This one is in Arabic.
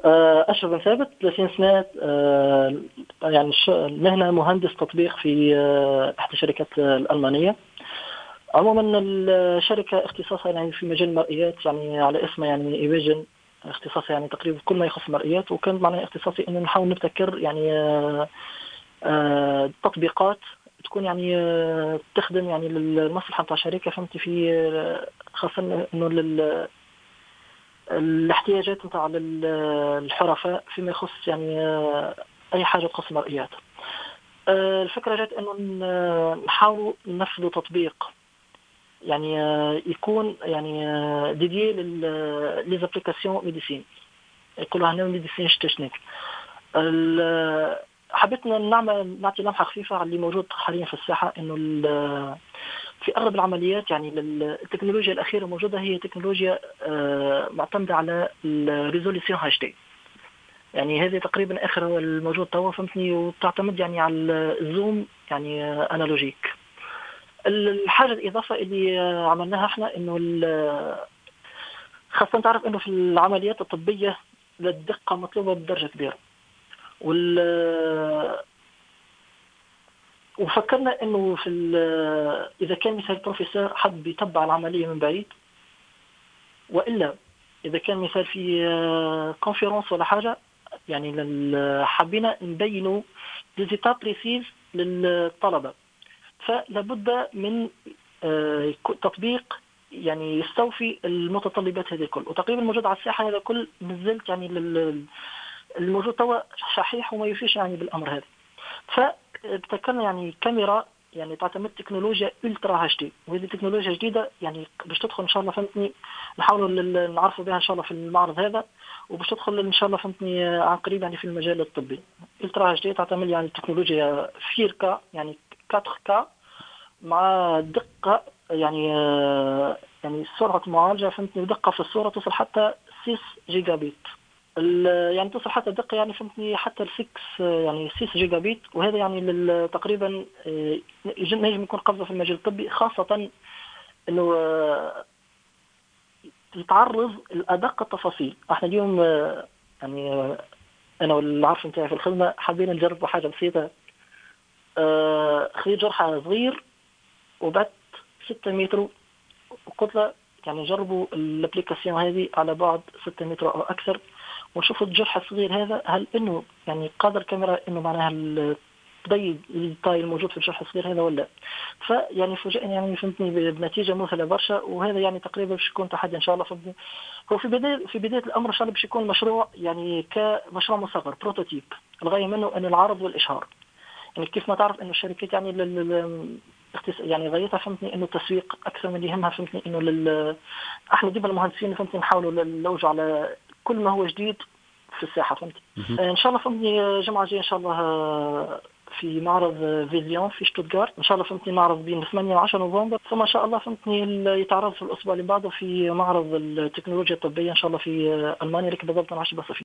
أشرف بن ثابت 30 سنة. يعني المهنة مهندس تطبيق في إحدى الشركات الألمانية. عموما الشركة اختصاصها يعني في مجال المرئيات، يعني على اسمها يعني ايفيجن. اختصاصها يعني تقريبا كل ما يخص المرئيات، وكان معناها اختصاصي انه نحاول نبتكر يعني تطبيقات تكون يعني تخدم يعني للمصلحة بتاع الشركة، فهمتي، في خاصة انه الاحتياجات نتاع الحرفاء فيما يخص يعني اي حاجة تخص المرئيات. الفكرة جات انه نحاول ننفذ تطبيق يعني يكون يعني ديديي ليزابليكاسيون ميديسين، يقولوا هنا ميديسين تكنيك. حبيتنا نعطي لمحة خفيفة على اللي موجود حاليا في الساحة، انه في اغلب العمليات يعني التكنولوجيا الاخيرة موجودة هي تكنولوجيا معتمدة على الريزوليسيون اتش دي. يعني هذه تقريبا اخر الموجود توا، فهمتني، وتعتمد يعني على الزوم يعني انالوجيك. الحاجة الإضافة اللي عملناها احنا انه خاصة تعرف انه في العمليات الطبية الدقة مطلوبة بدرجة كبيرة، وفكرنا انه في اذا كان مثال بروفيسور حد بيتبع العملية من بعيد، والا اذا كان مثال في كونفيرنس ولا حاجة، يعني حبينا نبينوا ديزيتاب بريسيز للطلبة. فلابد من تطبيق يعني يستوفي المتطلبات هذه الكل، وتقريبا الموجود على الساحة هذا كل نزلت يعني الموجود توا شحيح وما يفيش يعني بالأمر هذا. فابتكرنا يعني كاميرا يعني تعتمد تكنولوجيا الترا اتش دي، وهذه تكنولوجيا جديدة يعني باش تدخل ان شاء الله، فهمتني، نحاولوا نعرفوا بها ان شاء الله في المعرض هذا، وباش تدخل ان شاء الله، فهمتني، عن قريب يعني في المجال الطبي. الترا اتش دي تعتمد يعني تكنولوجيا 4K يعني 4K مع دقة يعني يعني سرعة معالجة، فهمتني، ودقة في الصورة تصل حتى 6 جيجا بيت. يعني تصل حتى دقة يعني، فهمتني، حتى 6 يعني 6 جيجا بيت، وهذا يعني تقريبا نجم يكون قفزة في المجال الطبي، خاصة انه يتعرض لأدق التفاصيل. احنا اليوم يعني انا والعرف نتاعي في الخدمة حابين نجرب حاجة بسيطة. خذيت جرحى صغير وبعت 6 متر وكتلة، يعني جربوا الابليكاسيون هذه على بعد 6 متر او اكثر، ونشوفوا الجرح الصغير هذا هل انه يعني قادر الكاميرا انه معناها تبين الديتاي الموجود في الجرح الصغير هذا ولا. فيعني فوجئني يعني، فهمتني، بنتيجه مثلى برشا، وهذا يعني تقريبا باش يكون تحدي ان شاء الله. فهمتني، هو في بدايه الامر ان شاء الله باش يكون مشروع يعني كمشروع مصغر بروتوتيب، الغايه منه ان العرض والاشهار. يعني كيف ما تعرف انه الشركات يعني يعني غايتها، فهمتني، انه التسويق اكثر من يهمها، فهمتني، انه احنا ديما المهندسين، فهمتني، نحاولوا نلوجوا على كل ما هو جديد في الساحه، فهمتني. ان شاء الله، فهمتني، الجمعه الجايه ان شاء الله في معرض فيزيون في شتوتغارت ان شاء الله، فهمتني، معرض بين 8 و 10 نوفمبر، ثم ان شاء الله، فهمتني، يتعرض في الاسبوع اللي بعده في معرض التكنولوجيا الطبيه ان شاء الله في المانيا، لكن بالضبط انا عايش بس